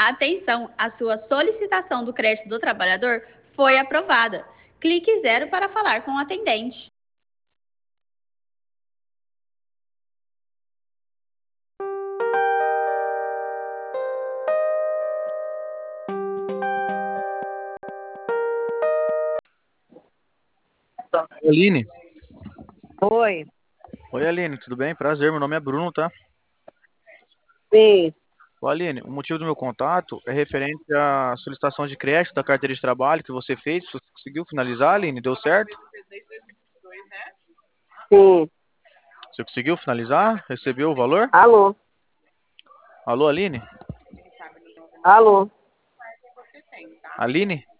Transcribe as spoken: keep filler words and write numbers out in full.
Atenção, a sua solicitação do crédito do trabalhador foi aprovada. Clique zero para falar com o atendente. Aline. Oi. Oi, Aline, tudo bem? Prazer, meu nome é Bruno, tá? Sim. Ô, Aline, o motivo do meu contato é referente à solicitação de crédito da carteira de trabalho que você fez. Você conseguiu finalizar, Aline? Deu certo? Sim. Você conseguiu finalizar? Recebeu o valor? Alô? Alô, Aline? Alô? Aline?